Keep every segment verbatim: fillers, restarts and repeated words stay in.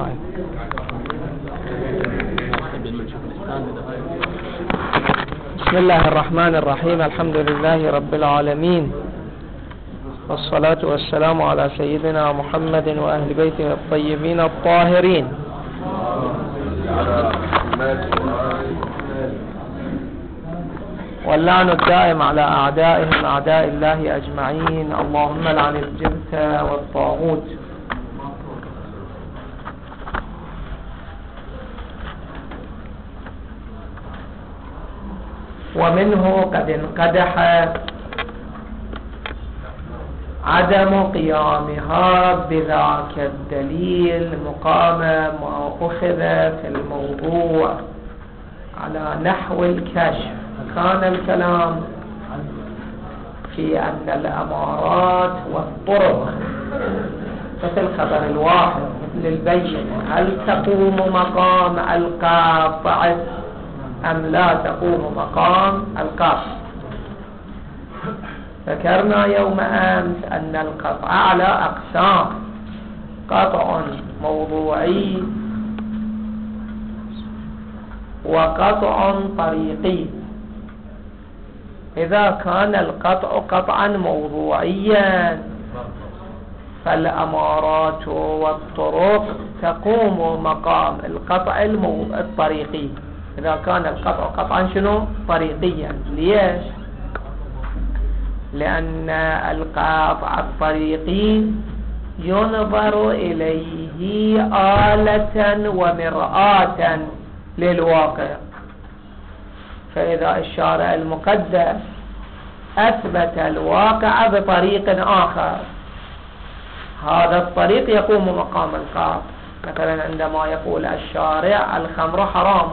بسم الله الرحمن الرحيم. الحمد لله رب العالمين، والصلاة والسلام على سيدنا محمد وأهل بيته الطيبين الطاهرين. واللعن الدائم على أعدائهم أعداء الله أجمعين. اللهم لعن الجبت والطاغوت. ومنه قد انقدح عدم قيامها بذاك الدليل مقام ما أخذ في الموضوع على نحو الكشف. كان الكلام في أن الأمارات والطرق مثل خبر الواحد مثل البينة هل تقوم مقام القاطع أم لا تقوم مقام القاطع. ذكرنا يوم أمس أن القطع على أقسام: قطع موضوعي وقطع طريقي. إذا كان القطع قطعا موضوعيا فالأمارات والطرق تقوم مقام القطع الطريقي. إذا كان القطع قطعا شنو؟ طريقيا. ليش؟ لأن القطع الطريقي ينظر إليه آلة ومرآة للواقع. فإذا الشارع المقدس أثبت الواقع بطريق آخر، هذا الطريق يقوم مقام القطع. مثلا عندما يقول الشارع الخمر حرام،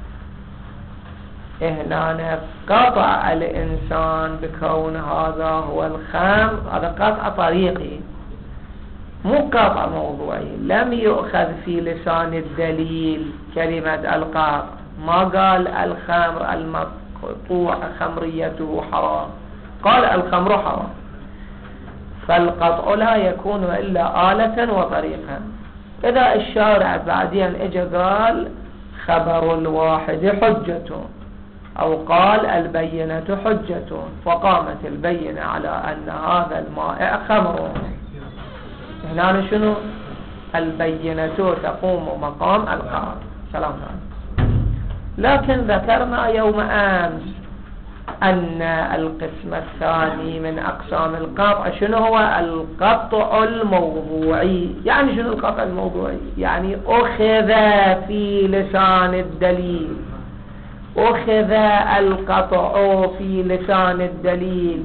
هنا قطع الإنسان بكون هذا هو الخمر، هذا قطع طريقي مو قطع موضوعي. لم يؤخذ في لسان الدليل كلمة القطع، ما قال الخمر المقطوع خمريته حرام، قال الخمر حرام. فالقطع لا يكون إلا آلة وطريقا. إذا الشارع بعدين اجى قال خبر الواحد حجة، أو قال البينة حجة، فقامت البينة على أن هذا المائع خمر، هنا شنو؟ البينة تقوم مقام القطع. سلام عليكم. لكن ذكرنا يوم أمس أن القسم الثاني من أقسام القطع شنو هو؟ القطع الموضوعي. يعني شنو القطع الموضوعي؟ يعني أخذ في لسان الدليل، أخذ القطع في لسان الدليل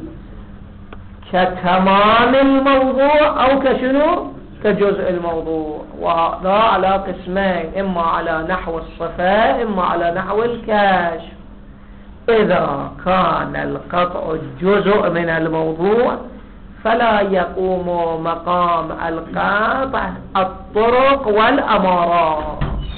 كتمام الموضوع أو كشنو؟ كجزء الموضوع. وهذا على قسمين: إما على نحو الصفة إما على نحو الكشف. إذا كان القطع جزء من الموضوع فلا يقوم مقام القطع الطرق والأمارات.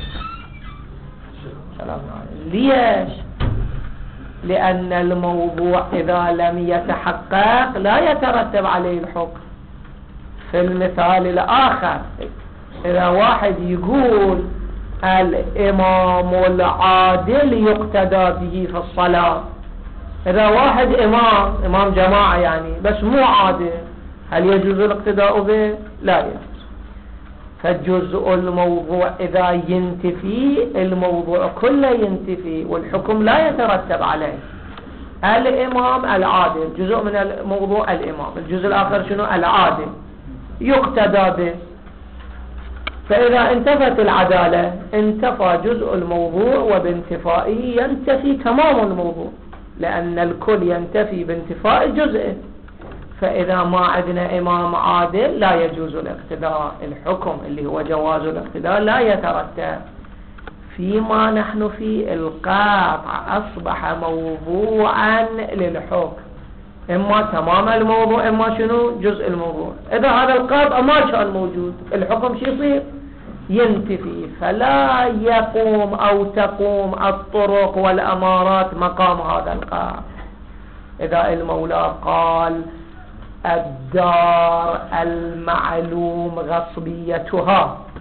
سلام عليكم. ليش؟ لأن الموضوع إذا لم يتحقق لا يترتب عليه الحكم. في المثال الآخر، إذا واحد يقول الإمام العادل يقتدى به في الصلاة، إذا واحد إمام إمام جماعة يعني بس مو عادل، هل يجوز الاقتداء به؟ لا يجوز. فالجزء الموضوع إذا ينتفي الموضوع كله ينتفي والحكم لا يترتب عليه. الإمام العادل جزء من الموضوع، الإمام الجزء الآخر شنو؟ العادل يقتدى به. فإذا انتفت العدالة انتفى جزء الموضوع، وبانتفائه ينتفي تمام الموضوع، لأن الكل ينتفي بانتفاء جزء. فإذا ما عندنا إمام عادل لا يجوز الاقتداء. الحكم اللي هو جواز الاقتداء لا يترتب. فيما نحن فيه القطع أصبح موضوعا للحكم، إما تمام الموضوع إما شنو؟ جزء الموضوع. إذا هذا القطع ما كان موجود الحكم شو يصير؟ ينتفي. فلا يقوم أو تقوم الطرق والأمارات مقام هذا القطع. إذا المولى قال الدار المعلوم غصبيتها،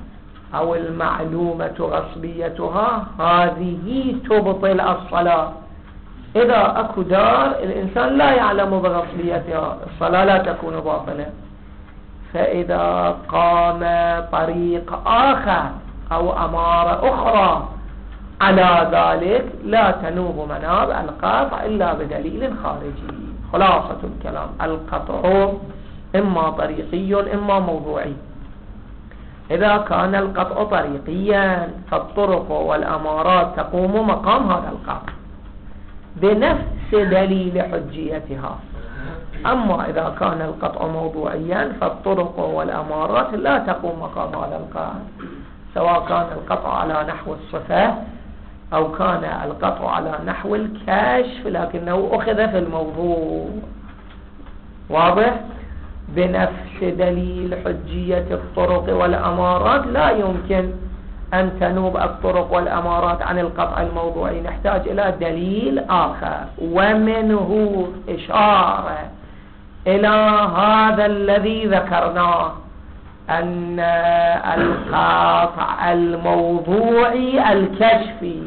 أو المعلومة غصبيتها هذه تبطل الصلاة. إذا أكو دار الإنسان لا يعلم بغصبيتها الصلاة لا تكون باطلة. فإذا قام طريق آخر أو أمارة أخرى على ذلك لا تنوب مناب القطع إلا بدليل خارجي. خلاصة الكلام القطع إما طريقي إما موضوعي. إذا كان القطع طريقيا فالطرق والأمارات تقوم مقام هذا القطع بنفس دليل حجيتها. أما إذا كان القطع موضوعيا فالطرق والأمارات لا تقوم مقام هذا القطع، سواء كان القطع على نحو الصفة أو كان القطع على نحو الكشف لكنه أخذ في الموضوع. واضح؟ بنفس دليل حجية الطرق والأمارات لا يمكن أن تنوب الطرق والأمارات عن القطع الموضوعي، نحتاج إلى دليل آخر. ومنه إشارة إلى هذا الذي ذكرناه أن القطع الموضوعي الكشفي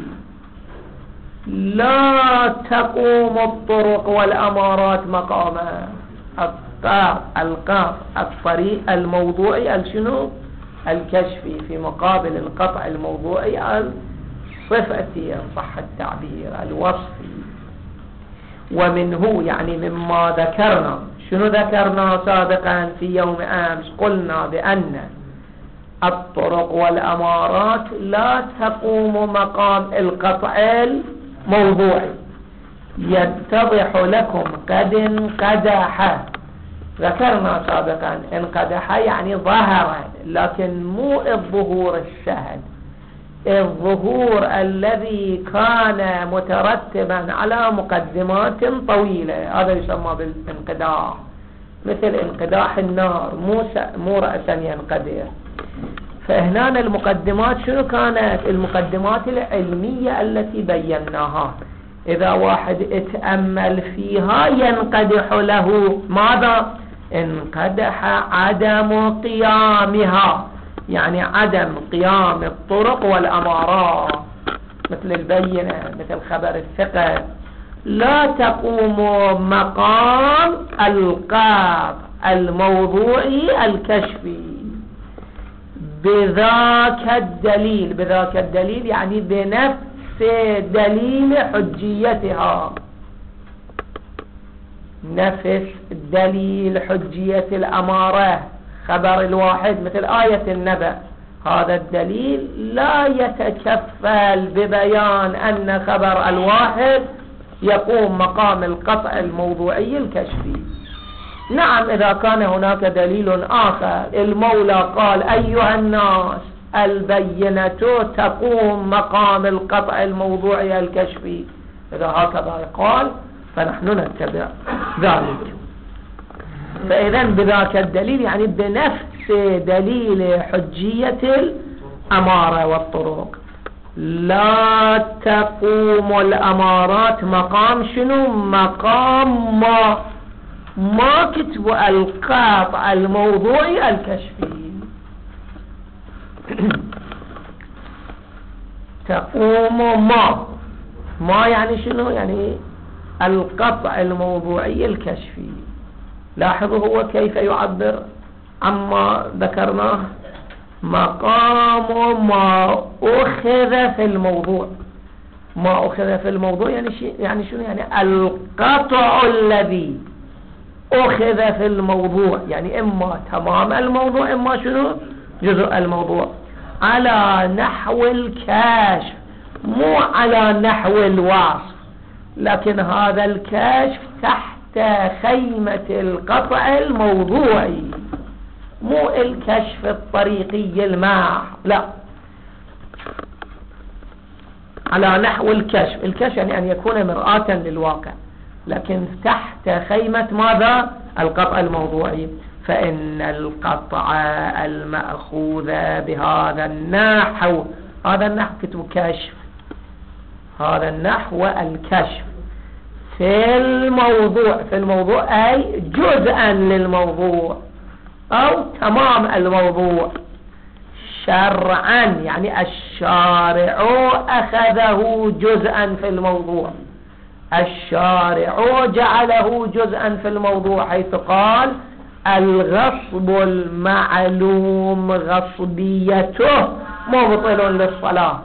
لا تقوم الطرق والأمارات مقامه. القطع الطريق الموضوعي الشنو الكشفي في مقابل القطع الموضوعي الصفتي إن صح التعبير الوصفي. ومنه يعني مما ذكرنا، شنو ذكرنا سابقا في يوم أمس؟ قلنا بأن الطرق والأمارات لا تقوم مقام القطع الموضوعي. يتضح لكم قد انقدح، ذكرنا سابقا انقدح يعني ظهر، لكن مو الظهور السهل، الظهور الذي كان مترتبا على مقدمات طويلة، هذا يسمى بالانقداح، مثل انقداح النار، مو مو رأسا ينقدح. فهنا المقدمات شنو كانت؟ المقدمات العلمية التي بيناها، إذا واحد اتأمل فيها ينقدح له ماذا؟ انقدح عدم قيامها، يعني عدم قيام الطرق والأمارات مثل البينة، مثل خبر الثقة، لا تقوم مقام القطع الموضوعي الكشفي بذاك الدليل. بذاك الدليل يعني بنفس دليل حجيتها، نفس دليل حجية الأمارة خبر الواحد مثل آية النبأ. هذا الدليل لا يتكفل ببيان أن خبر الواحد يقوم مقام القطع الموضوعي الكشفي. نعم إذا كان هناك دليل آخر، المولى قال أيها الناس البينة تقوم مقام القطع الموضوعي الكشفي، إذا هكذا قال فنحن نتبع ذلك. فإذا بذاك الدليل يعني بنفس دليل حجية الأمارة والطرق لا تقوم الأمارات مقام شنو؟ مقام ما ما كتب القطع الموضوعي الكشفي. تقوم ما ما يعني شنو؟ يعني القطع الموضوعي الكشفي. لاحظوا هو كيف يعبر عما ذكرناه، مقام ما أخذ في الموضوع. ما أخذ في الموضوع يعني شيء، يعني شنو؟ يعني القطع الذي أخذ في الموضوع، يعني إما تمام الموضوع إما شنو؟ جزء الموضوع، على نحو الكشف مو على نحو الوصف، لكن هذا الكشف تحت خيمة القطع الموضوعي، مو الكشف الطريقي الماح، لا، على نحو الكشف. الكشف يعني أن يكون مرآة للواقع، لكن تحت خيمة ماذا؟ القطع الموضوعي. فإن القطع المأخوذ بهذا النحو، هذا النحو كتب كشف، هذا النحو الكشف في الموضوع، في الموضوع أي جزءا للموضوع أو تمام الموضوع، شرعا يعني الشارع أخذه جزءا في الموضوع، الشارع جعله جزءا في الموضوع، حيث قال الغصب المعلوم غصبيته مبطل للصلاة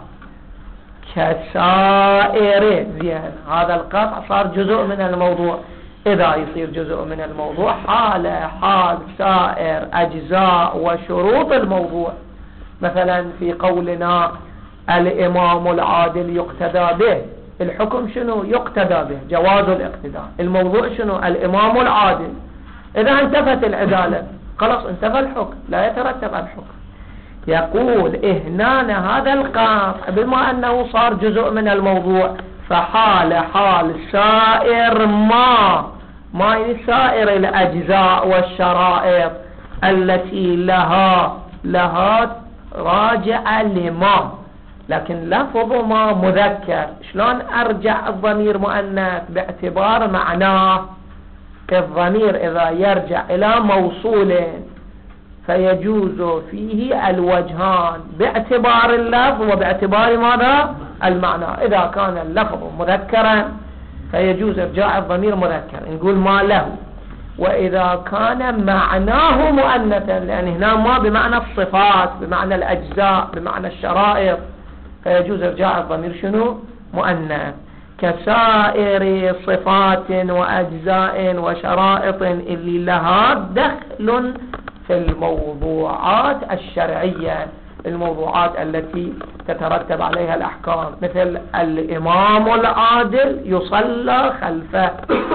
كسائر. زين، هذا القطع صار جزء من الموضوع. إذا يصير جزء من الموضوع حال حال سائر أجزاء وشروط الموضوع. مثلا في قولنا الإمام العادل يقتدى به، الحكم شنو؟ يقتدى به، جواز الاقتداء. الموضوع شنو؟ الإمام العادل. إذا انتفت العدالة خلاص انتفى الحكم، لا يترتب على الحكم. يقول هنا هذا القطع بما أنه صار جزء من الموضوع فحال حال سائر ما ما يعني سائر الأجزاء والشرائط التي لها لها راجع لما، لكن لفظ ما مذكر، شلون أرجع الضمير مؤنث؟ باعتبار معناه. الضمير إذا يرجع إلى موصول فيجوز فيه الوجهان باعتبار اللفظ وباعتبار ماذا؟ المعنى. إذا كان اللفظ مذكرا فيجوز إرجاع الضمير مذكر، نقول ما له. وإذا كان معناه مؤنثا، لأن هنا ما بمعنى الصفات، بمعنى الأجزاء، بمعنى الشرائط، فيجوز إرجاع الضمير شنو؟ مؤنث. كسائر صفات وأجزاء وشرائط اللي لها دخل في الموضوعات الشرعية، الموضوعات التي تترتب عليها الأحكام، مثل الإمام العادل يصلى خلفه.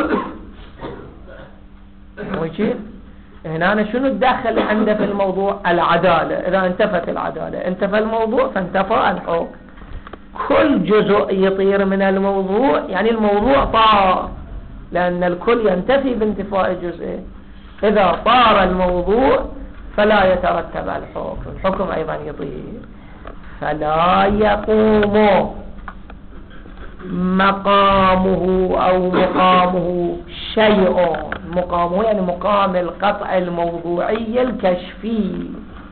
ويجي هنا شنو الدخل عنده في الموضوع؟ العدالة. إذا انتفت العدالة انتفى الموضوع فانتفى الحكم. كل جزء يطير من الموضوع يعني الموضوع طار، لأن الكل ينتفي بانتفاء جزء. إذا طار الموضوع فلا يترتب الحكم، الحكم أيضا يطير. فلا يقوم مقامه أو مقامه شيء، مقامه يعني مقام القطع الموضوعي الكشفي.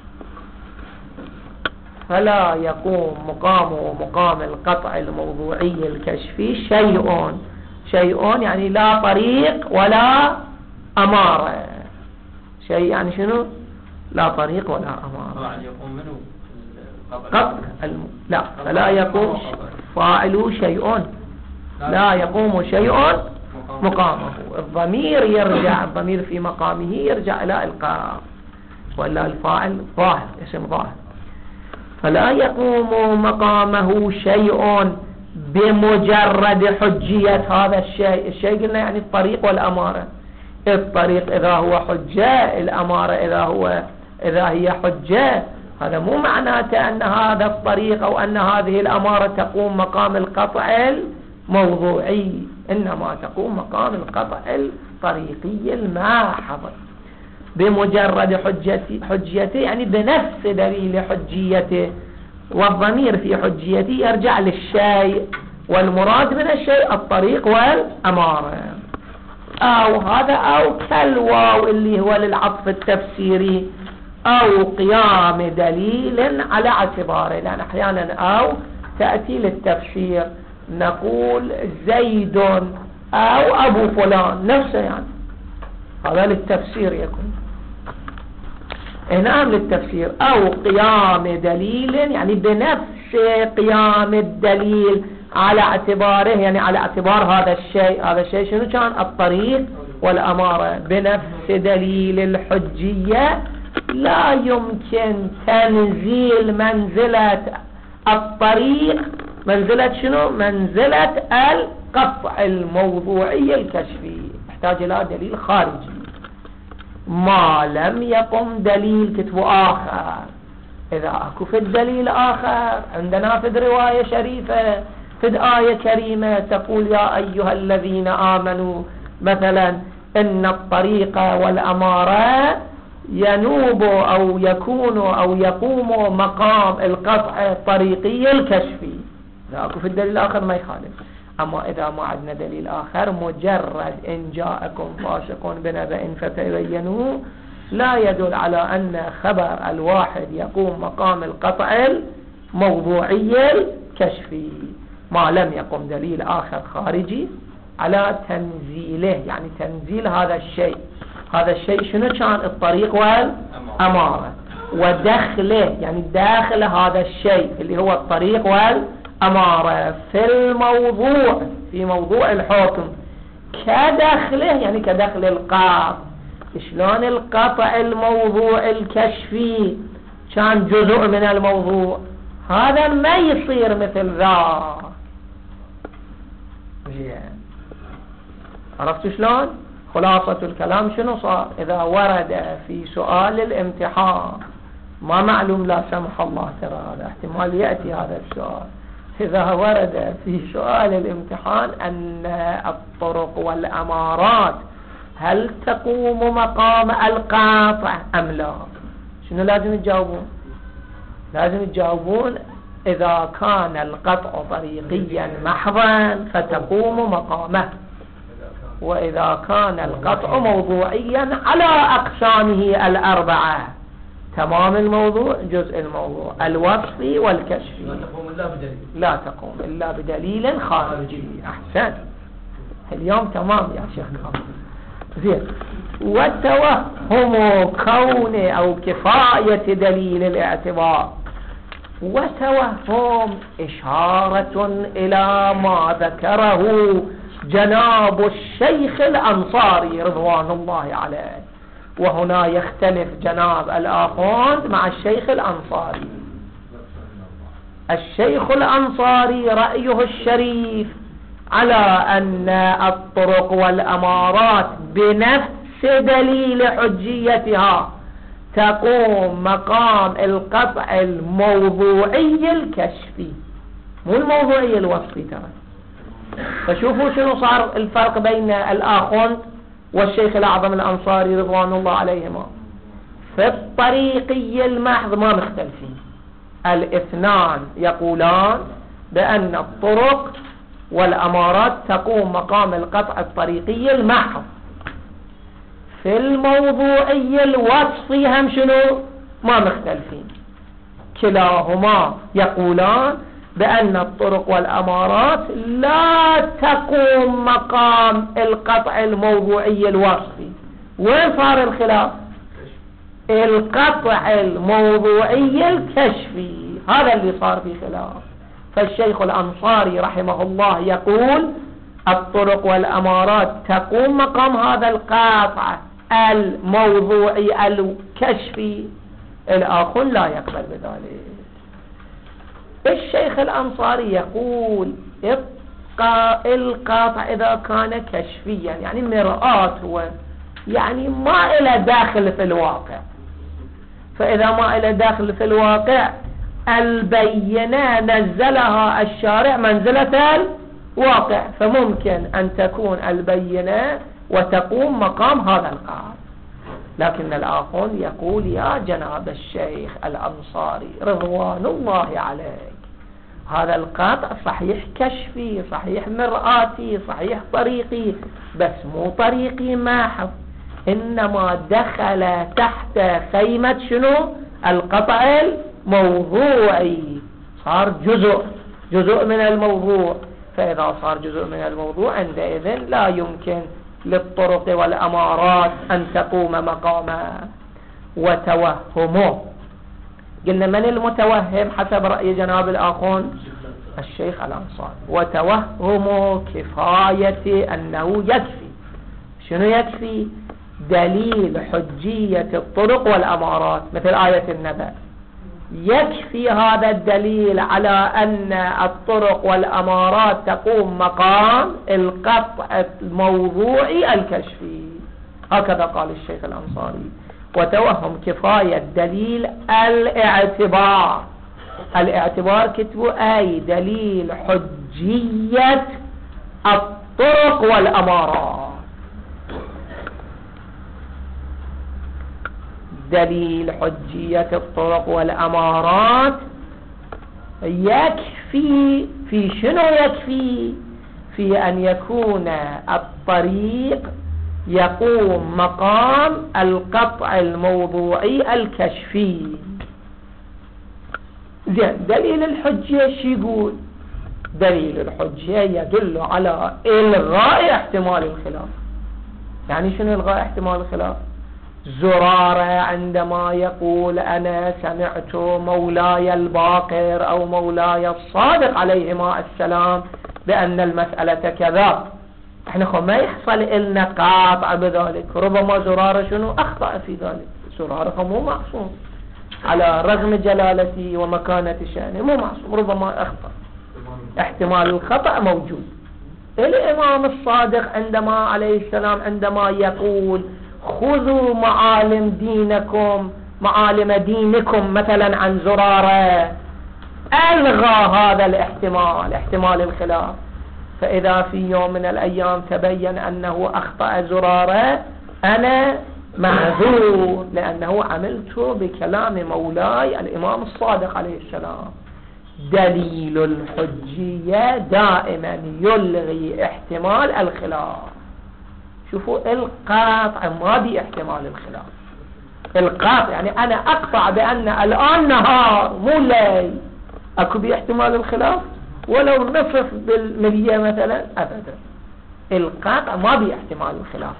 فلا يقوم مقامه مقام القطع الموضوعي الكشفي شيء. شيء يعني لا طريق ولا أمارة. شيء يعني شنو؟ لا طريق ولا أمارة. يقوم منه قطع الم... لا فلا يقوم فاعله شيء، لا يقوم شيء مقامه. الضمير يرجع، الضمير في مقامه يرجع إلى القاء، ولا الفاعل ظاهر، اسم ظاهر. فلا يقوم مقامه شيء بمجرد حجية هذا الشيء. الشيء قلنا يعني الطريق والأمارة. الطريق إذا هو حجة، الأمارة إذا هو إذا هي حجة، هذا مو معناته أن هذا الطريق أو أن هذه الأمارة تقوم مقام القطع الموضوعي، إنما تقوم مقام القطع الطريقي الماحظ. بمجرد حجتي حجيته يعني بنفس دليل حجيته، والضمير في حجيته يرجع للشيء، والمراد من الشيء الطريق والأمارة. أو هذا أو كالواو اللي هو للعطف التفسيري، أو قيام دليل على اعتباره، لأن أحيانا أو تأتي للتفسير، نقول زيد أو أبو فلان نفسه، يعني هذا للتفسير يكون. نعم للتفسير. أو قيام دليل يعني بنفس قيام الدليل على اعتباره، يعني على اعتبار هذا الشيء. هذا الشيء شنو كان؟ الطريق والأمارة. بنفس دليل الحجية لا يمكن تنزيل منزلة الطريق، منزلة شنو؟ منزلة القطع الموضوعي الكشفي، يحتاج إلى دليل خارجي. ما لم يقم دليل كتب آخر. إذا أكو في الدليل آخر، عندنا في رواية شريفة، في آية كريمة تقول يا أيها الذين آمنوا مثلا إن الطريق والأمارة ينوب أو يكون أو يقوم مقام القطع الطريقي الكشفي. إذا أكو في الدليل الآخر ما يخالف. أما إذا ما عندنا دليل آخر، مجرد إن جاءكم فاسق بنبأ فتبينوا لا يدل على أن خبر الواحد يقوم مقام القطع الموضوعي الكشفي ما لم يقم دليل آخر خارجي على تنزيله، يعني تنزيل هذا الشيء. هذا الشيء شنو كان؟ الطريق والأمارة، ودخله يعني داخل هذا الشيء اللي هو الطريق والأمارة في الموضوع، في موضوع الحكم كدخله، يعني كدخل القاط. شلون القطع الموضوع الكشفي كان جزء من الموضوع، هذا ما يصير مثل ذا. زين، عرفتوا شلون؟ خلاصة الكلام شنو صار؟ إذا ورد في سؤال الامتحان، ما معلوم لا سمح الله، ترى هذا احتمال يأتي هذا السؤال، إذا ورد في سؤال الامتحان أن الطرق والأمارات هل تقوم مقام القاطع أم لا، شنو لازم تجاوبون؟ لازم تجاوبون إذا كان القطع طريقيا محضا فتقوم مقامه، وإذا كان القطع موضوعيا على أقسامه الأربعة، تمام الموضوع، جزء الموضوع، الوصفي والكشفي، لا تقوم إلا بدليل، لا تقوم إلا بدليل خارجي. أحسن، اليوم تمام يا شيخ. زين، وتوهم كون أو كفاية دليل الاعتبار، وتوهم إشارة إلى ما ذكره جناب الشيخ الأنصاري رضوان الله عليه، وهنا يختلف جناب الآخوند مع الشيخ الأنصاري. الشيخ الأنصاري رأيه الشريف على أن الطرق والأمارات بنفس دليل حجيتها تقوم مقام القطع الموضوعي الكشفي، مو الموضوعي الوصفي ترى. فشوفوا شنو صار الفرق بين الآخوند والشيخ الأعظم الأنصاري رضوان الله عليهما. في الطريقي المحض ما مختلفين، الاثنان يقولان بأن الطرق والأمارات تقوم مقام القطع الطريقي المحض. في الموضوعي الوصفي هم شنو؟ ما مختلفين، كلاهما يقولان بأن الطرق والأمارات لا تقوم مقام القطع الموضوعي الوصفي. وين صار الخلاف؟ القطع الموضوعي الكشفي، هذا اللي صار فيه خلاف. فالشيخ الأنصاري رحمه الله يقول الطرق والأمارات تقوم مقام هذا القطع الموضوعي الكشفي، الآخر لا يقبل بذلك. الشيخ الأنصاري يقول القاطع إذا كان كشفيا يعني مرآة، هو يعني ما إلى داخل في الواقع، فإذا ما إلى داخل في الواقع البينة نزلها الشارع منزلة الواقع، فممكن أن تكون البينة وتقوم مقام هذا القاطع. لكن الآخر يقول يا جناب الشيخ الأنصاري رضوان الله عليك، هذا القاطع صحيح كشفي، صحيح مرآتي، صحيح طريقي، بس مو طريقي محض، إنما دخل تحت خيمة شنو؟ القطع الموضوعي، صار جزء جزء من الموضوع. فإذا صار جزء من الموضوع عندئذ لا يمكن للطرق والأمارات أن تقوم مقامه. وتوهمه، قلنا من المتوهم حسب رأي جناب الآخون؟ الشيخ الأنصاري. وتوهم كفاية أنه يكفي، شنو يكفي؟ دليل حجية الطرق والأمارات مثل آية النبأ، يكفي هذا الدليل على أن الطرق والأمارات تقوم مقام القطع الموضوعي الكشفي. هكذا قال الشيخ الأنصاري. وتوهم كفاية دليل الاعتبار، الاعتبار كتبوا أي دليل حجية الطرق والأمارات، دليل حجية الطرق والأمارات يكفي في شنو؟ يكفي في أن يكون الطريق يقوم مقام القطع الموضوعي الكشفي. زين، دليل الحجة شو يقول؟ دليل الحجة يدل على إلغاء احتمال الخلاف. يعني شنو إلغاء احتمال الخلاف؟ زرارة عندما يقول أنا سمعت مولاي الباقر أو مولاي الصادق عليهما السلام بأن المسألة كذا، احنا خو ما يحصل إلنا قاطع بذلك. ربما زرارة شنو أخطأ في ذلك، زرارة مو معصوم على رغم جلالته ومكانة شأنه، مو معصوم، ربما أخطأ، احتمال الخطأ موجود. الإمام الصادق عندما عليه السلام عندما يقول خذوا معالم دينكم معالم دينكم مثلا عن زرارة، ألغى هذا الاحتمال، احتمال الخلاف. فإذا في يوم من الأيام تبين أنه أخطأ زرارة، أنا معذور لأنه عملت بكلام مولاي الإمام الصادق عليه السلام. دليل الحجية دائما يلغي احتمال الخلاف. شوفوا، القاطع ما بي احتمال الخلاف. القاطع يعني أنا أقطع بأن الآن نهار مو ليل، أكو بي احتمال الخلاف ولو نصف بالمية مثلا، أبدا. القاطع ما بي احتمال الخلاف.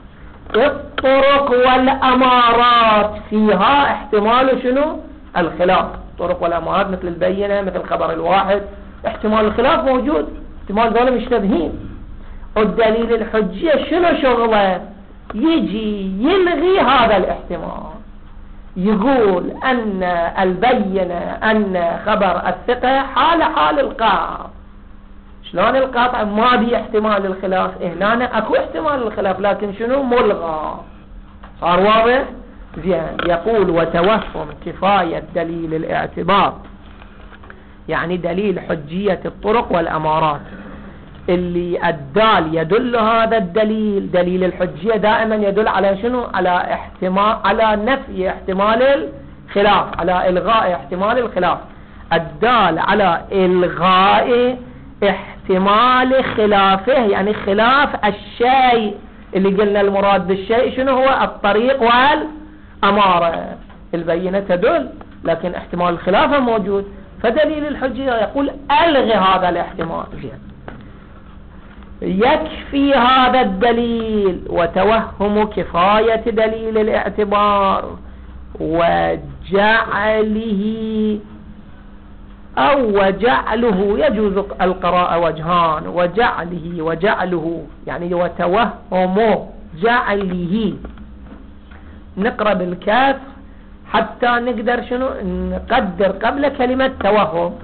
الطرق والأمارات فيها احتمال شنو؟ الخلاف. الطرق والأمارات مثل البينة، مثل خبر الواحد، احتمال الخلاف موجود، احتمال ذولا مشتبهين. والدليل الحجية شنو شغله؟ يجي يلغي هذا الاحتمال، يقول أن البينة أن خبر الثقة حال حال القاطع. شلون القاطع ما بي احتمال الخلاف؟ هنا اكو احتمال الخلاف لكن شنو؟ ملغى. صار واضح؟ زين. يقول وتوهم كفاية دليل الاعتبار، يعني دليل حجية الطرق والأمارات اللي الدال يدل هذا الدليل، دليل الحجية دائما يدل على شنو؟ على احتمال، على نفي احتمال الخلاف، على إلغاء احتمال الخلاف. الدال على إلغاء احتمال خلافه، يعني خلاف الشيء اللي قلنا المراد بالشيء شنو هو؟ الطريق والأمارة. البينة تدل لكن احتمال الخلاف موجود، فدليل الحجية يقول ألغي هذا الاحتمال. يكفي هذا الدليل وتوهم كفاية دليل الاعتبار وجعله أو وجعله، يجوز القراءة وجهان، وجعله وجعله يعني وتوهم جعله. نقرأ بالكاف حتى نقدر شنو نقدر قبل كلمة توهم.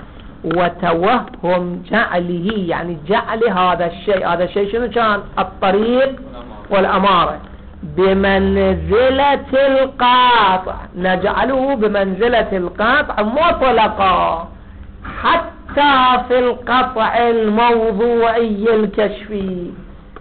وتوهم جعله يعني جعل هذا الشيء، هذا الشيء شنو كان؟ الطريق والأمارة، بمنزلة القاطع، نجعله بمنزلة القاطع مطلقا حتى في القطع الموضوعي الكشفي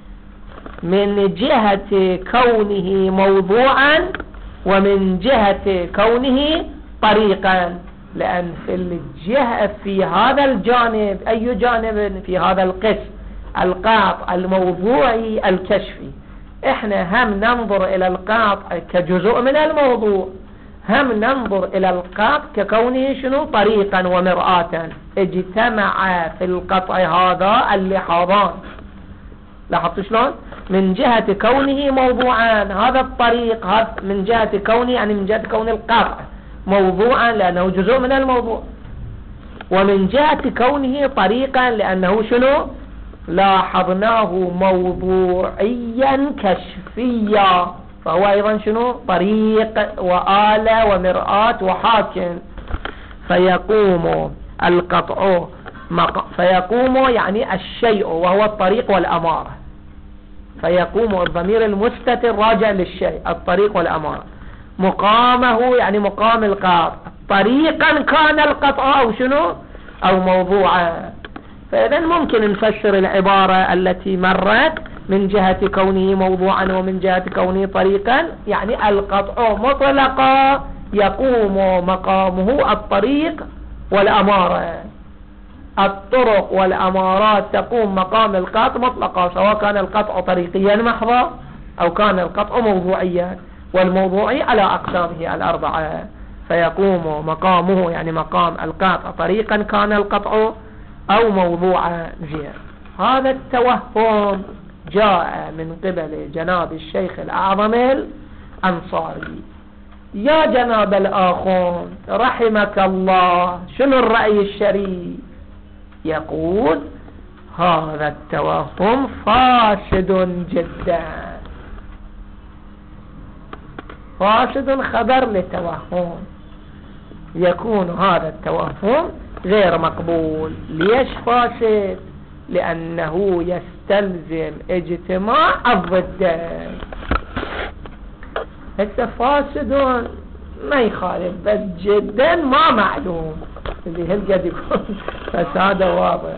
من جهة كونه موضوعا ومن جهة كونه طريقا. لأن في الجهة في هذا الجانب، أي جانب في هذا القسم القاطع الموضوعي الكشفي، احنا هم ننظر إلى القاطع كجزء من الموضوع، هم ننظر إلى القاطع ككونه شنو؟ طريقا ومرآة. اجتمع في القطع هذا اللحاظان. لاحظت شلون؟ من جهة كونه موضوعا هذا الطريق، هذا من جهة كونه يعني من جهة كون القاطع موضوعا لأنه جزء من الموضوع، ومن جهة كونه طريقا لأنه شنو؟ لاحظناه موضوعيا كشفيا، فهو أيضا شنو؟ طريق وآلة ومرآة وحاكم. فيقوم القطع فيقوم يعني الشيء وهو الطريق والأمارة. فيقوم الضمير المستتر راجع للشيء الطريق والأمارة، مقامه يعني مقام القاطع، طريقا كان القطع أو شنو أو موضوعا. فإذا ممكن نفسر العبارة التي مرت من جهة كونه موضوعا ومن جهة كونه طريقا، يعني القطع مطلقا يقوم مقامه الطريق والأمارة. الطرق والأمارات تقوم مقام القطع مطلقا، سواء كان القطع طريقيا محضا أو كان القطع موضوعيا، والموضوعي على أقسامه الأربعة، فيقوم مقامه يعني مقام القطع طريقا كان القطع أو موضوعا. زين، هذا التوهم جاء من قبل جناب الشيخ الأعظم الأنصاري. يا جناب الآخون رحمك الله، شنو الرأي الشريف؟ يقول هذا التوهم فاسد جدا، فاسد خبر لتوهم، يكون هذا التوهم غير مقبول. ليش فاسد؟ لأنه يستلزم اجتماع الضدين. هسه فاسد ما يخالف، بس جدا ما معلوم، اللي هل قد يكون فساد واضح.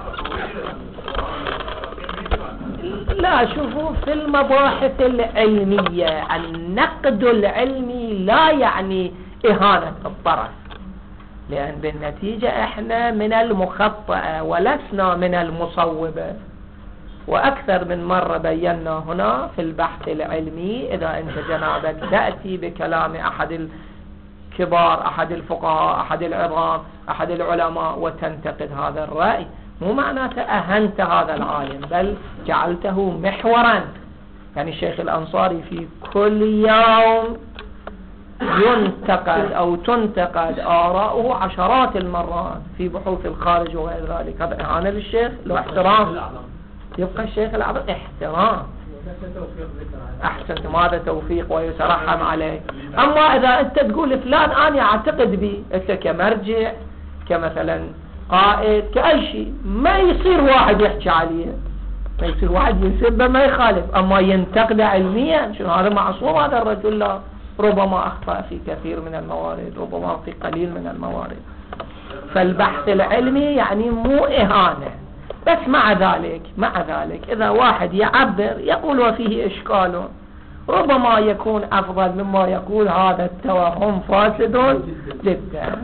لا، شوفوا في المباحث العلمية النقد العلمي لا يعني إهانة الطرف، لأن بالنتيجة احنا من المخطئة ولسنا من المصوبة. وأكثر من مرة بينا هنا في البحث العلمي، إذا أنت جنابك تأتي بكلام أحد الكبار، أحد الفقهاء، أحد العظام، أحد العلماء وتنتقد هذا الرأي، مو معناته أهنت هذا العالم، بل جعلته محورا. يعني الشيخ الأنصاري في كل يوم ينتقد أو تنتقد آراؤه عشرات المرات في بحوث الخارج وغير ذلك. هذا إهانة للشيخ؟ له احترام. يبقى الشيخ الأعظم احترام. أحسنت، ماذا توفيق ويترحم عليه. أما إذا أنت تقول فلان أنا أعتقد به، أنت كمرجع كمثلا قائد كأي شيء، ما يصير واحد يحكي عليه، ما يصير واحد ينسبه، ما يخالف. أما ينتقد علميا، شنو هذا معصوم هذا الرجل؟ لا، ربما أخطأ في كثير من الموارد، ربما في قليل من الموارد. فالبحث العلمي يعني مو إهانة، بس مع ذلك مع ذلك إذا واحد يعبر يقول وفيه إشكال، ربما يكون أفضل مما يقول هذا التوهم فاسد جدا.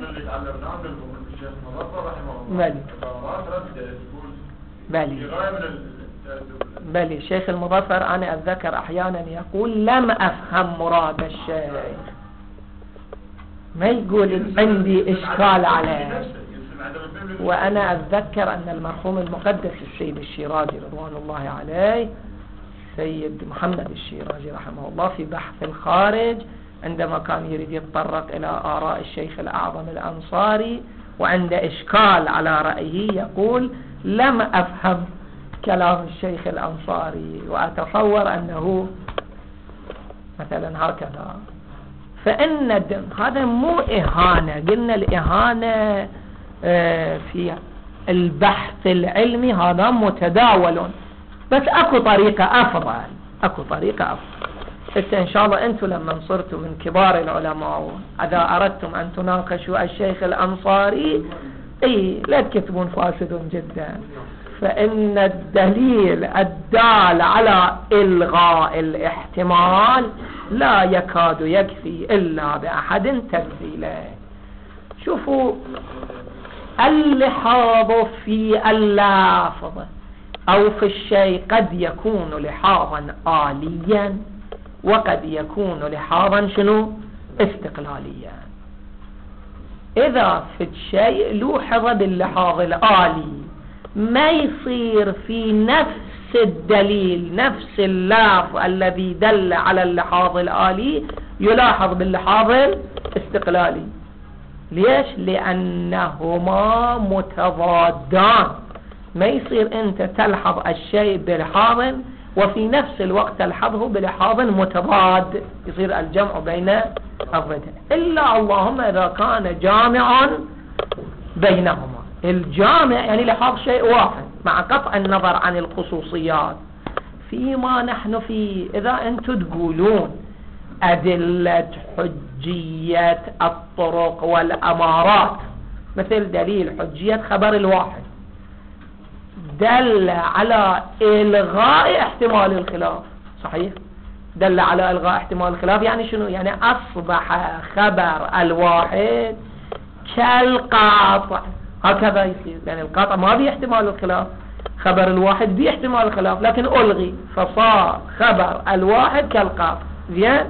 بلي بلي بلي شيخ المظفر أنا أتذكر أحيانا يقول لم أفهم مراد الشيخ، ما يقول عندي إشكال عليه. وأنا أتذكر أن المرحوم المقدس السيد الشيرازي رضوان الله عليه، سيد محمد الشيرازي رحمه الله، في بحث الخارج عندما كان يريد يتطرق إلى آراء الشيخ الأعظم الأنصاري وعند إشكال على رأيه يقول لم أفهم كلام الشيخ الأنصاري، وأتصور أنه مثلا هكذا. فإن هذا مو إهانة، قلنا الإهانة في البحث العلمي هذا متداول، بس أكو طريقة أفضل، أكو طريقة أفضل. إن شاء الله أنتم لما صرتوا من كبار العلماء إذا أردتم أن تناقشوا الشيخ الأنصاري إيه لا تكتبون فاسد جدا، فإن الدليل الدال على إلغاء الاحتمال لا يكاد يكفي إلا بأحد تمثيله. شوفوا، اللحاظ في اللافظ أو في الشيء قد يكون لحاظا آليا، وقد يكون لحاظا شنو استقلاليا. إذا في الشيء لوحظ باللحاظ الآلي، ما يصير في نفس الدليل نفس اللافظ الذي دل على اللحاظ الآلي يلاحظ باللحاظ الاستقلالي. ليش؟ لأنهما متضادان. ما يصير أنت تلحظ الشيء بلحاظ وفي نفس الوقت تلحظه بلحاظ متضاد، يصير الجمع بين الضدين، إلا اللهم إذا كان جامعا بينهما. الجامع يعني لحاظ شيء واحد مع قطع النظر عن الخصوصيات. فيما نحن فيه، إذا أنتم تقولون أدلة حجية الطرق والأمارات، مثل دليل حجية خبر الواحد دل على إلغاء احتمال الخلاف، صحيح؟ دل على إلغاء احتمال الخلاف يعني شنو؟ يعني أصبح خبر الواحد كالقاطع، هكذا يصير، يعني القاطع ما بيه احتمال الخلاف. خبر الواحد باحتمال الخلاف لكن ألغي فصار خبر الواحد كالقاطع. زين،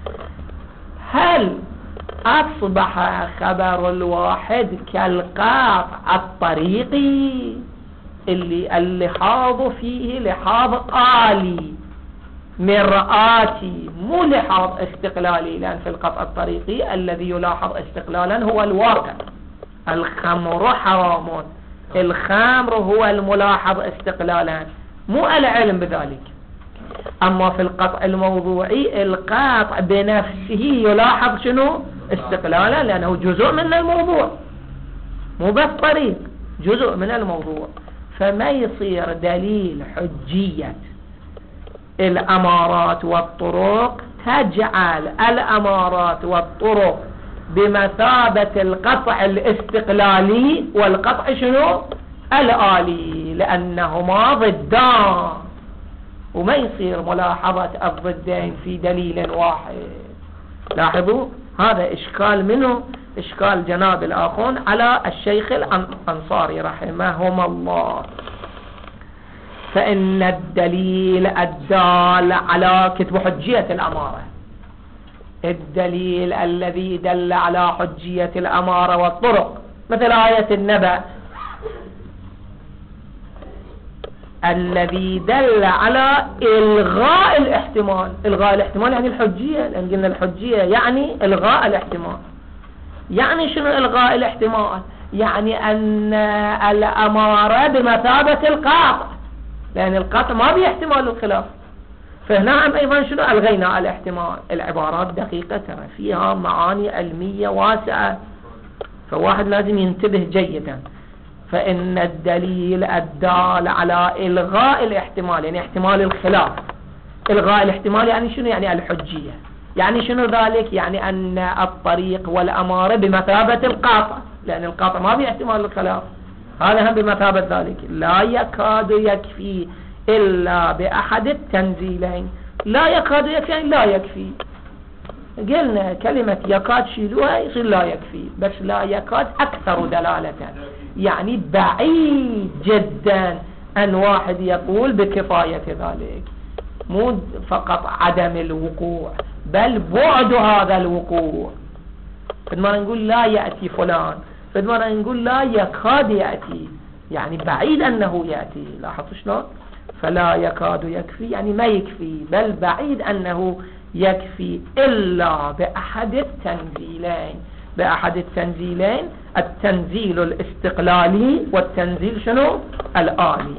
هل أصبح خبر الواحد كالقاطع الطريقي اللي اللحاظ فيه لحاظ آلي مرآتي مو لحاظ استقلالي؟ لأن في القطع الطريقي الذي يلاحظ استقلالا هو الواقع. الخمر حرام، الخمر هو الملاحظ استقلالا مو العلم بذلك. أما في القطع الموضوعي القاطع بنفسه يلاحظ شنو؟ استقلالا، لأنه جزء من الموضوع مو بس طريق، جزء من الموضوع. فما يصير دليل حجية الأمارات والطرق تجعل الأمارات والطرق بمثابة القطع الاستقلالي والقطع شنو؟ الآلي، لأنهما ضدان، وما يصير ملاحظة الضدين في دليل واحد. لاحظوا هذا إشكال منه، إشكال جناب الآخون على الشيخ الأنصاري رحمهم الله. فإن الدليل الدال على كتب حجية الأمارة، الدليل الذي دل على حجية الأمارة والطرق مثل آية النبأ، الذي دل على إلغاء الاحتمال. إلغاء الاحتمال يعني الحجية، لأن قلنا الحجية يعني إلغاء الاحتمال. يعني شنو إلغاء الاحتمال؟ يعني أن الأمارة بمثابة القاطع، لأن القاطع ما بيحتمال الخلاف. فهنا أيضا شنو؟ ألغينا الاحتمال. العبارات دقيقة ترى فيها معاني علمية واسعة، فواحد لازم ينتبه جيدا. فإن الدليل الدال على إلغاء الاحتمال يعني احتمال الخلاف. إلغاء الاحتمال يعني شنو؟ يعني الحجية. يعني شنو ذلك؟ يعني أن الطريق والأمارة بمثابة القاطع، لأن القاطع ما في احتمال الخلاف، هذا هم بمثابة ذلك. لا يكاد يكفي إلا بأحد التنزيلين. لا يكاد يكفي يعني لا يكفي. قلنا كلمة يكاد شيلوها يصير لا يكفي، بس لا يكاد أكثر دلالة، يعني بعيد جدا أن واحد يقول بكفاية ذلك. مو فقط عدم الوقوع بل بعد هذا الوقوع. فدما نقول لا يأتي فلان، فدما نقول لا يكاد يأتي يعني بعيد أنه يأتي. لاحظوا شلون؟ فلا يكاد يكفي يعني ما يكفي، بل بعيد أنه يكفي إلا بأحد التنزيلين. بأحد التنزيلين، التنزيل الاستقلالي والتنزيل شنو؟ الآلي.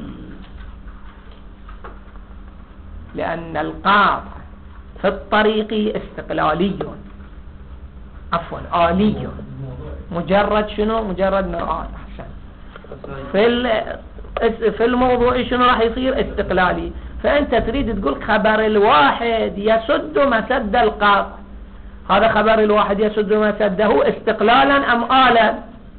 لأن القاطع في الطريق استقلالي، عفوا آلي، مجرد شنو؟ مجرد مرآة. أحسن. في في الموضوع شنو راح يصير؟ استقلالي. فأنت تريد تقول خبر الواحد يسد مسد القاطع، هذا خبر الواحد يسد مسده استقلالا أم آلا؟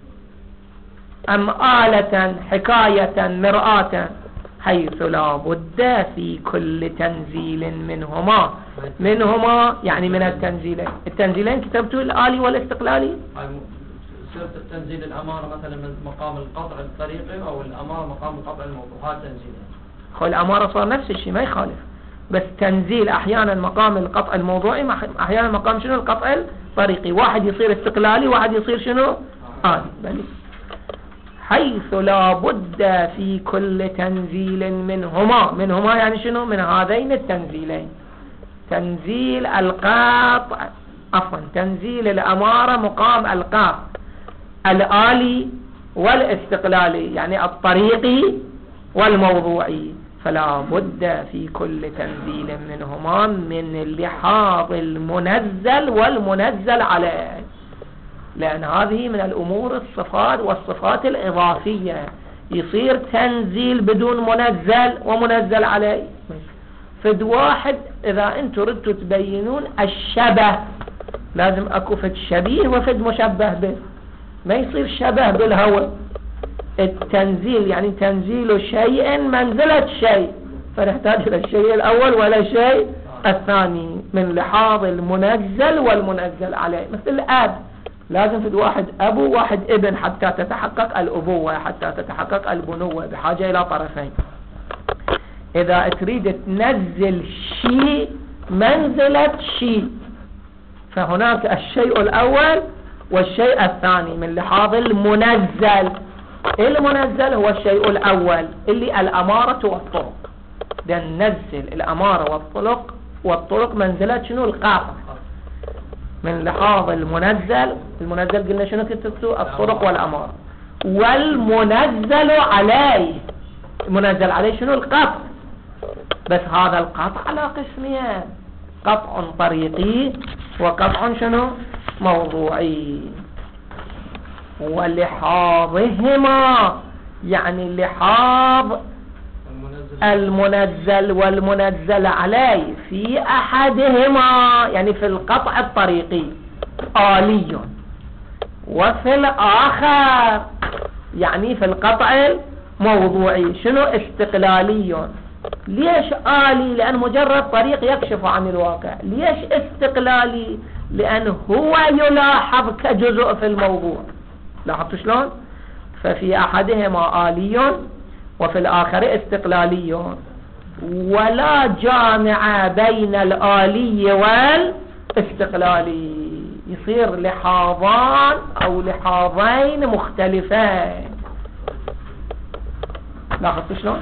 أم آلة حكاية مرآة، حيث لا بد في كل تنزيل منهما. منهما يعني من التنزيلين. التنزيلين كتبتوا الآلي والاستقلالي. صرت التنزيل الأمارة مثلا من مقام القطع الطريقي، أو الأمارة مقام القطع الموضوع، هذا تنزيلين. خو الأمارة صار نفس الشيء ما يخالف، بس تنزيل أحيانا مقام القطع الموضوعي، أحيانا مقام شنو؟ القطع الطريقي. واحد يصير استقلالي، واحد يصير شنو؟ آلي. بل حيث لا بد في كل تنزيل منهما. منهما يعني شنو؟ من هذين التنزيلين. تنزيل القاطع، عفوا تنزيل الأمارة مقام القاطع الآلي والاستقلالي، يعني الطريقي والموضوعي. فلا بد في كل تنزيل منهما من لحاظ المنزل والمنزل عليه، لأن هذه من الأمور الصفات والصفات الإضافية. يصير تنزيل بدون منزل ومنزل عليه. فد واحد إذا أنتم ردتوا تبينون الشبه لازم أكو فد شبيه وفد مشبه به، ما يصير شبه بالهوى. التنزيل يعني تنزيل شيء منزلة شيء، فنحتاج إلى الشيء الأول ولا شيء الثاني من لحاظ المنزل والمنزل عليه. مثل الأب، لازم في واحد أبو واحد ابن حتى تتحقق الأبوة، حتى تتحقق البنوة، بحاجة إلى طرفين. إذا تريد تنزل شيء منزلة شيء، فهناك الشيء الأول والشيء الثاني من لحاظ المنزل. المنزل هو الشيء الأول اللي الأمارة والطرق، لأن ننزل الأمارة والطرق والطرق منزلة شنو؟ القاطع. من لحاظ المنزل، المنزل قلنا شنو كتبتو؟ الطرق والأمارة. والمنزل عليه، المنزل عليه شنو؟ القطع. بس هذا القطع على قسمين، قطع طريقي وقطع شنو؟ موضوعي. ولحاظهما يعني لحاظ المنزل والمنزل عليه في أحدهما يعني في القطع الطريقي آلي، وفي الآخر يعني في القطع الموضوعي شنو؟ استقلالي. ليش آلي؟ لأن مجرد طريق يكشف عن الواقع. ليش استقلالي؟ لأن هو يلاحظ كجزء في الموضوع. لاحظتوا شلون؟ ففي أحدهما آلي وفي الآخر استقلالي، ولا جامع بين الآلي والاستقلالي، يصير لحاظان أو لحاظين مختلفين. لاحظتوا شلون؟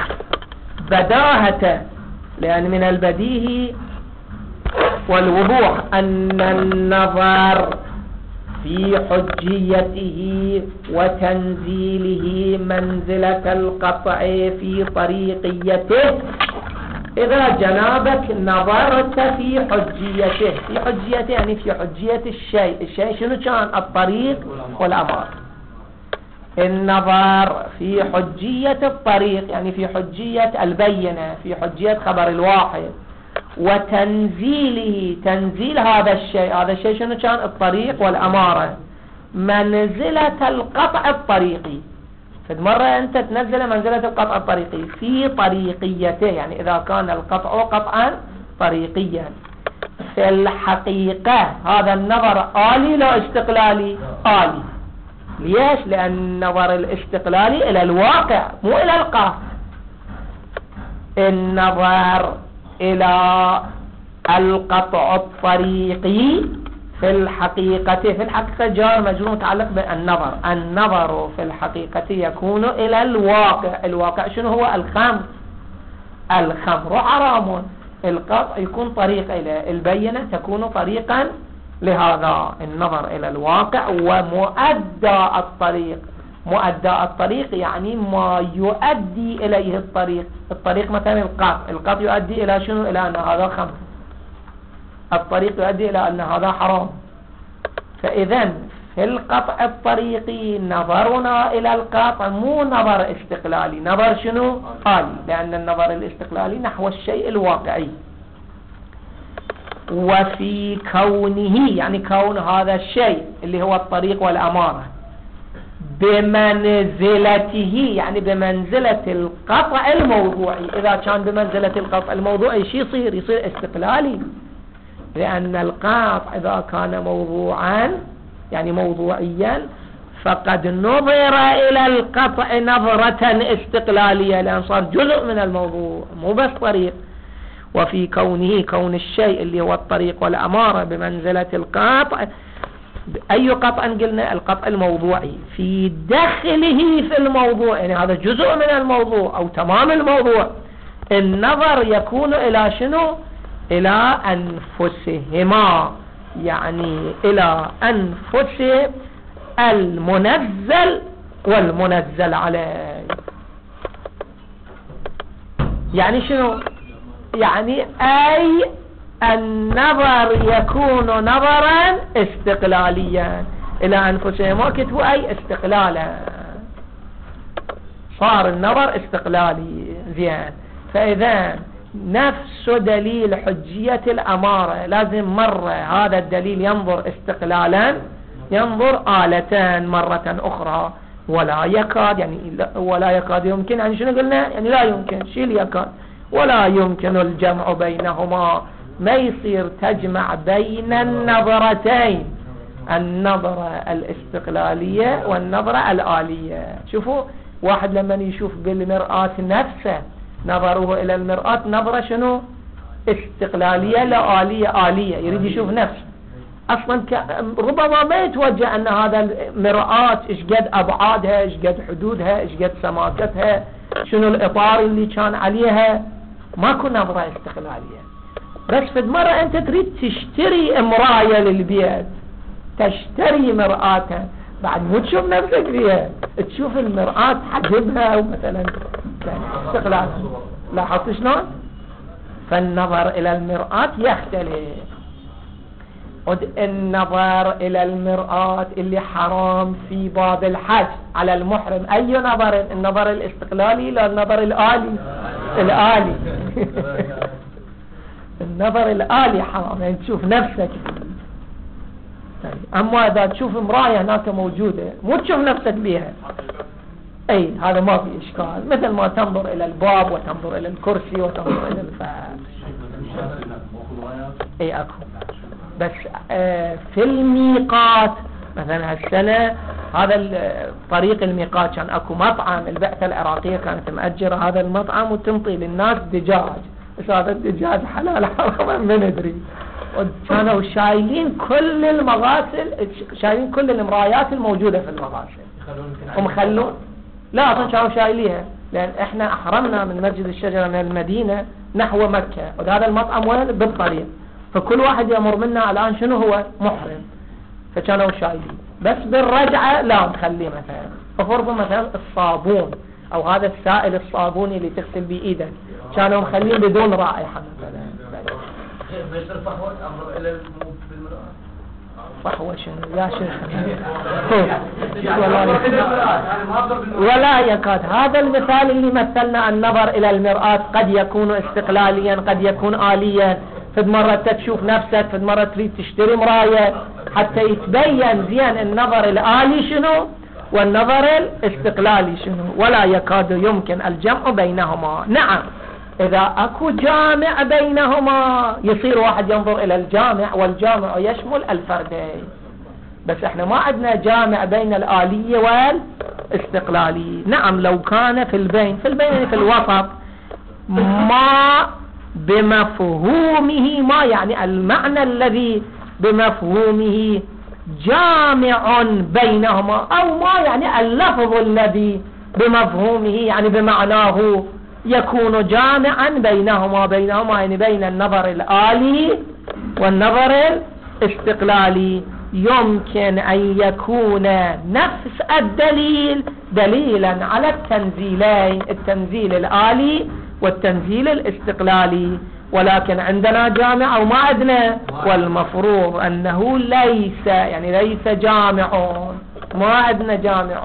بداهة، لأن من البديهي والوضوح أن النظر في حجيته وتنزيله منزلة القطع في طريقيته. إذا جنابك نظرت في حجيته، في حجيته يعني في حجية الشيء، الشيء شنو كان؟ الطريق والأمر. النظر في حجية الطريق يعني في حجية البينة، في حجية خبر الواحد. وتنزيله، تنزيل هذا الشيء، هذا الشيء شنو كان؟ الطريق والأمارة، منزلة القطع الطريقي. فمرة أنت تنزل منزلة القطع الطريقي في طريقيته، يعني إذا كان القطع قطعا طريقيا. في الحقيقة هذا النظر آلي لا استقلالي؟ آلي. ليش؟ لأن النظر الاستقلالي إلى الواقع مو إلى القطع. النظر إلى القطع الطريقي في الحقيقة، في الحقيقة جار مجرور متعلق بالنظر. النظر في الحقيقة يكون إلى الواقع. الواقع شنو هو؟ الخمر. الخمر حرام، القطع يكون طريق إلى البينة، تكون طريقا لهذا النظر إلى الواقع. ومؤدى الطريق، مؤدى الطريق يعني ما يؤدي إليه الطريق. الطريق مثلا القطع، القطع يؤدي إلى شنو؟ إلى أن هذا خمر. الطريق يؤدي إلى أن هذا حرام. فإذا في القطع الطريقي نظرنا إلى القطع مو نظر استقلالي، نظر شنو؟ آلي، لأن النظر الاستقلالي نحو الشيء الواقعي. وفي كونه يعني كون هذا الشيء اللي هو الطريق والأمارة بمنزلته يعني بمنزلة القطع الموضوعي. إذا كان بمنزلة القطع الموضوعي شي يصير؟ يصير استقلالي، لأن القطع إذا كان موضوعا يعني موضوعيا فقد نظر إلى القطع نظرة استقلالية، لأن صار جزء من الموضوع مو بس طريق. وفي كونه كون الشيء اللي هو الطريق والأمارة بمنزلة القطع، أي قطع قلنا؟ القطع الموضوعي في دخله في الموضوع، يعني هذا جزء من الموضوع أو تمام الموضوع. النظر يكون إلى شنو؟ إلى أنفسهما، يعني إلى أنفس المنزل والمنزل عليه. يعني شنو؟ يعني أي النظر يكون نظرا استقلاليا إلى أنفسهما، كتبوا أي استقلالا، صار النظر استقلالي. زين، فإذا نفس دليل حجية الأمارة لازم مرة هذا الدليل ينظر استقلالا، ينظر آلتان مرة أخرى. ولا يكاد يعني ولا يكاد يمكن، يعني شنو قلنا؟ يعني لا يمكن، شيل يكاد. ولا يمكن الجمع بينهما، ما يصير تجمع بين النظرتين، النظرة الاستقلالية والنظرة الآلية. شوفوا، واحد لما يشوف بالمرآة نفسه نظره إلى المرآة نظرة شنو؟ استقلالية لا آلية. آلية يريد يشوف نفسه أصلا. ربما ما يتوجه أن هذا المرآة إيش قد أبعادها، إيش قد حدودها، إيش قد سماكتها، شنو الإطار اللي كان عليها. ماكو نظرة استقلالية. بس في مرة أنت تريد تشتري مراية للبيت، تشتري مرآة، بعد مو تشوف نفسك فيها، تشوف المرآة حجبها ومثلا استقلال. لاحظت شلون؟ فالنظر إلى المرآة يختلف. النظر إلى المرآة اللي حرام في باب الحج على المحرم أي نظر؟ النظر الاستقلالي لا النظر الآلي؟ الآلي. النظر الآلي حرام، يعني تشوف نفسك. أما إذا تشوف مراية هناك موجودة مو تشوف نفسك بيها، أي هذا ما في إشكال، مثل ما تنظر إلى الباب وتنظر إلى الكرسي وتنظر إلى الفرش. أي أكو. بس آه في الميقات مثلا هالسنة هذا طريق الميقات كان أكو مطعم، البعثة العراقية كانت مأجرة هذا المطعم وتنطي للناس دجاج. بس هذا الدجاج حلال حرام ما ندري. وكانوا شايلين كل المغاسل، شايلين كل المرايات الموجودة في المغاسل ومخلون. لا أصلا كانوا شايليها، لأن إحنا أحرمنا من مسجد الشجرة من المدينة نحو مكة، وهذا المطعم وين؟ بالطريق، فكل واحد يمر منا الآن شنو هو؟ محرم. فكانوا شايلين. بس بالرجعة لا نخليه مثلا. ففرضوا مثلا الصابون أو هذا السائل الصابوني اللي تغسل بإيدك كانوا مخلين بدون رائحة مثلا. بيصير فحوى أمر إلى بالمرأة. فحوى شنو يا شيخ؟ ولا يكاد. هذا المثال اللي مثلنا النظر إلى المرآة قد يكون استقلاليا قد يكون آليا. في مرة تشوف نفسك، في مرة تريد تشتري مراية حتى يتبين زين النظر الآلي شنو والنظر الاستقلالي شنو. ولا يكاد يمكن الجمع بينهما. نعم إذا أكو جامع بينهما يصير واحد ينظر إلى الجامع، والجامع يشمل الفردين. بس احنا ما عندنا جامع بين الآلية والاستقلالية. نعم لو كان في البين، في البين يعني في الوسط، ما بمفهومه، ما يعني المعنى الذي بمفهومه جامع بينهما، أو ما يعني اللفظ الذي بمفهومه يعني بمعناه يكون جامعا بينهما. بينهما يعني بين النظر الآلي والنظر الاستقلالي. يمكن أن يكون نفس الدليل دليلا على التنزيلين، التنزيل الآلي والتنزيل الاستقلالي، ولكن عندنا جامع أو ما عندنا، والمفروض أنه ليس، يعني ليس جامع، ما عندنا جامع.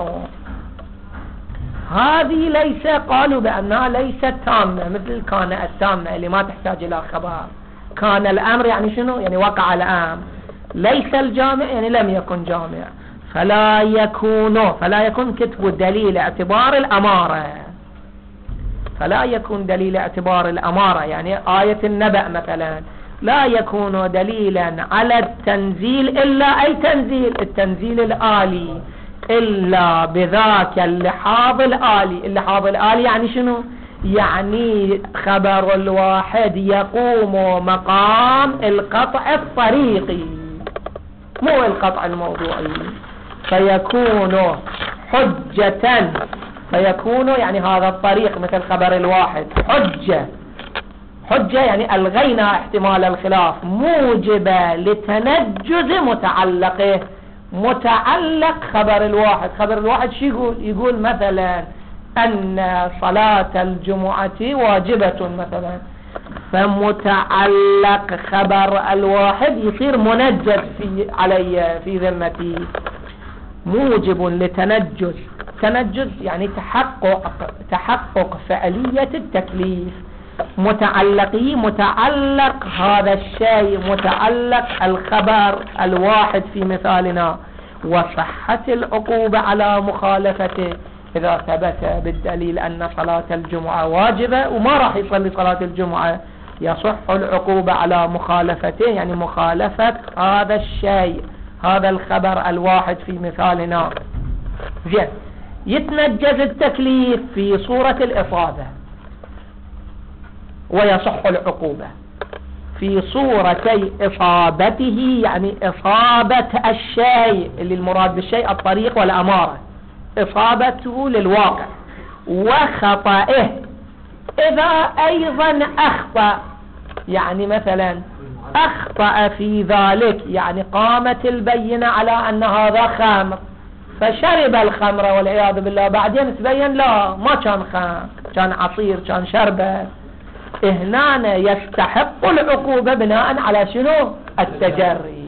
هذه ليس، قالوا بأنها ليست تامة، مثل كان التامة اللي ما تحتاج إلى خبر. كان الأمر يعني شنو؟ يعني وقع الأمر. ليس الجامع يعني لم يكن جامع. فلا يكون فلا يكون كتب دليل اعتبار الأمارة، فلا يكون دليل اعتبار الأمارة، يعني آية النبأ مثلا لا يكون دليلا على التنزيل إلا أي تنزيل؟ التنزيل الآلي، إلا بذاك اللحاظ الآلي. اللحاظ الآلي يعني شنو؟ يعني خبر الواحد يقوم مقام القطع الطريقي مو القطع الموضوعي، فيكون حجة. فيكون يعني هذا الطريق مثل خبر الواحد حجة. حجة يعني ألغينا احتمال الخلاف، موجبة لتنجز متعلقه. متعلق خبر الواحد، خبر الواحد شو يقول؟ يقول مثلا أن صلاة الجمعة واجبة مثلا، فمتعلق خبر الواحد يصير منجز في علي في ذمتي، موجب لتنجز. تنجز يعني تحقق تحقق فعلية التكليف. متعلقي متعلق هذا الشيء، متعلق الخبر الواحد في مثالنا، وصحة العقوبة على مخالفته. إذا ثبت بالدليل أن صلاة الجمعة واجبة وما راح يصلي صلاة الجمعة، يصح العقوبة على مخالفته، يعني مخالفة هذا الشيء، هذا الخبر الواحد في مثالنا. زين، يتنجز التكليف في صورة الإصابة. ويصح العقوبة في صورتي إصابته، يعني إصابة الشيء اللي المراد بالشيء الطريق والأمارة، إصابته للواقع، وخطئه إذا أيضا أخطأ، يعني مثلا أخطأ في ذلك، يعني قامت البينة على أن هذا خمر فشرب الخمر والعياذ بالله، بعدين تبين لا ما كان خمر، كان عصير، كان شربة، هنا يستحق العقوبة بناء على شنو؟ التجري.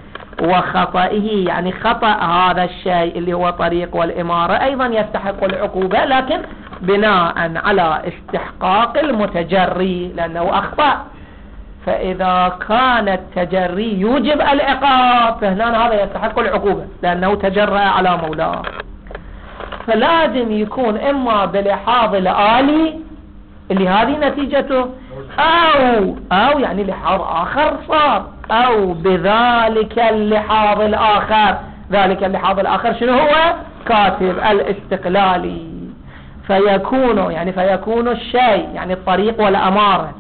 وخطئه يعني خطأ هذا الشيء اللي هو طريق والإمارة أيضا يستحق العقوبة، لكن بناء على استحقاق المتجري لأنه أخطأ. فإذا كان التجري يوجب العقاب فهنا هذا يستحق العقوبة لأنه تجرأ على مولاه. فلازم يكون إما بلحاظ الآلي اللي هذه نتيجته، أو أو يعني لحاظ آخر صار، أو بذلك اللحاظ الآخر. ذلك اللحاظ الآخر شنو هو؟ كاتب الاستقلالي. فيكون يعني فيكون الشيء يعني الطريق والأمارة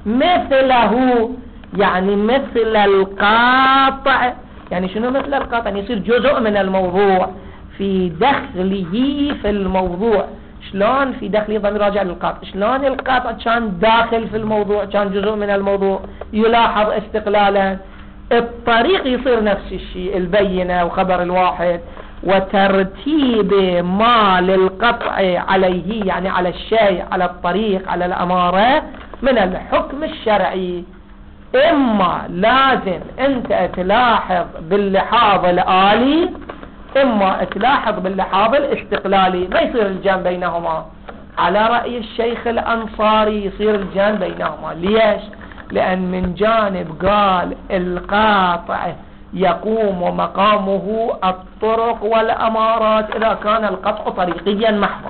مثله، يعني مثل القاطع. يعني شنو مثل القاطع؟ يعني يصير جزء من الموضوع في دخله في الموضوع. شلون في دخله ضمير راجع للقاطع؟ شلون القاطع كان داخل في الموضوع، كان جزء من الموضوع، يلاحظ استقلالا. الطريق يصير نفس الشيء، البينة وخبر الواحد وترتيب ما للقطع عليه، يعني على الشيء، على الطريق، على الأمارة من الحكم الشرعي. إما لازم أنت تلاحظ باللحاظ الآلي، إما تلاحظ باللحاظ الاستقلالي، ما يصير الجمع بينهما. على رأي الشيخ الأنصاري يصير الجمع بينهما. ليش؟ لأن من جانب قال القاطع يقوم مقامه الطرق والأمارات إذا كان القطع طريقيا محضا،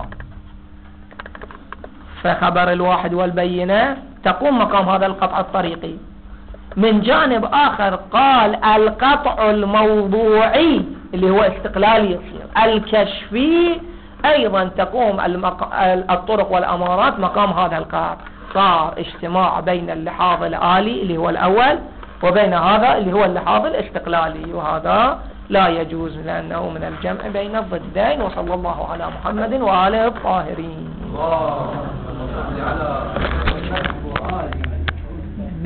فخبر الواحد والبينة تقوم مقام هذا القطع الطريقي. من جانب آخر قال القطع الموضوعي اللي هو استقلالي يصير، الكشفي أيضا تقوم المق... الطرق والأمارات مقام هذا القطع. صار اجتماع بين اللحاظ الآلي اللي هو الأول وبين هذا اللي هو اللحاظ الاستقلالي، وهذا لا يجوز لأنه من الجمع بين الضدين. وصلى الله على محمد وآله الطاهرين. الله